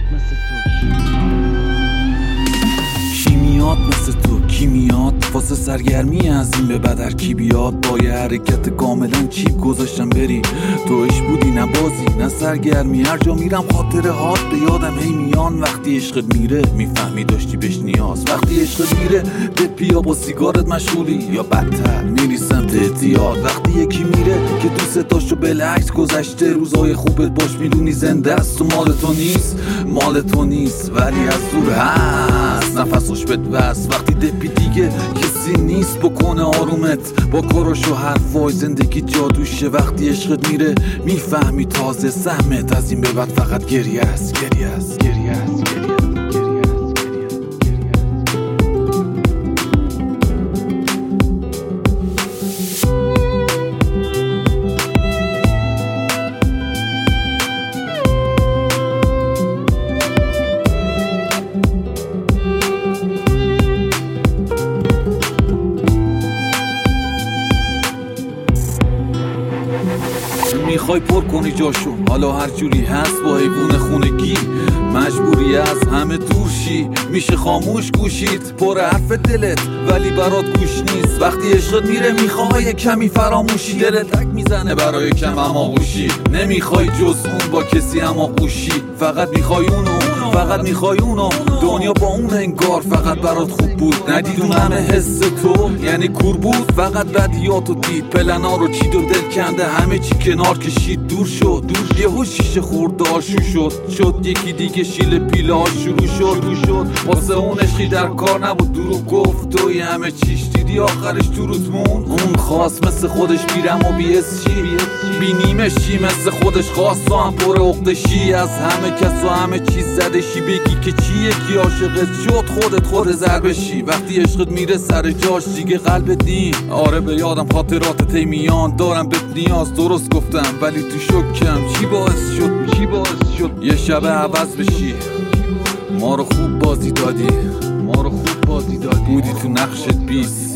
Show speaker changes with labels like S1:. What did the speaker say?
S1: مثل تو کی میاد واسه سرگرمی از این به بدر کی بیاد با یه حرکت کاملا چیپ گذاشتم بری تو عشق بودی نه بازی نه سرگرمی هر جا میرم خاطره هات به یادم هی میان وقتی عشقت میره میفهمی داشتی بهش نیاز وقتی عشقت میره بپیا با سیگارت مشغولی یا بدتر میری سمت اعتیاد وقتی یکی میره که دوست داشت و بالعکس گذشته روزای خوبت باش میدونی زنده است و مال تو نیست ولی از دور هست نفسش بد بس وقتی دپی دیگه کسی نیست بکنه آرومت با کاراش و حرفای زندگی جادوشه وقتی عشقت میره میفهمی تازه سهمت از این به بعد فقط گریه است میخوای پر کنی جاشو حالا هر جوری هست با حیوان خونگی مجبوری از همه دور شی میشه خاموش گوشید پر حرف دلت ولی برات گوش نیست وقتی عشقت میره میخوای کمی فراموشی دلت تک میزنه برای کم هماغوشی نمیخوای جز اون با کسی هماغوشی فقط میخوای اونو دنیا با اون انگار فقط برات خوب بود ندید اون همه حس تو یعنی کور بود فقط بدیاتو دید پلنا رو چید و دل کنده همه چی کنار کشید دور شد یهو شیشه خورداشو شد یکی دیگه شیل پیلاش شروع شد واسه اون عشقی در کار نبود دروغ گفت توی همه چیش دیدی آخرش تو روت مون اون خواست مثل خودش بیرم و بیس چی بینیمش چی مثل خودش خواست و هم پر عقدشی از همه کس و همه چیز زدشی بگی که چی یکی عاشقت شد خودت ضربشی وقتی عشقت میره سر جاش دیگه قلبت نی آره به یادم خاطرات تیمیان دارم بهت نیاز درست گفتم ولی تو شکم چی باعث شد یه شب عوض بشی ما رو خوب بازی دادی بودی تو نقشت 20